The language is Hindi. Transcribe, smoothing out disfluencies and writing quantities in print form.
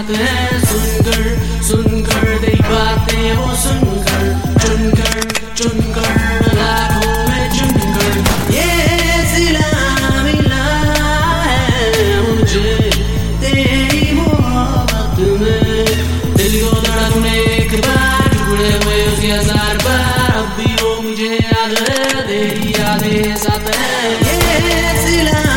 साथ है। सुनकर तेरी बातें वो चुनकर लाखों में चुनकर ये सिला मिला है मुझे तेरी मोहब्बत में। दिल को दौड़ा तूने एक बार, टुकड़े हुए उसके 1000 बार, अब भी वो मुझे याद है, तेरी यादें साथ है। ये सिला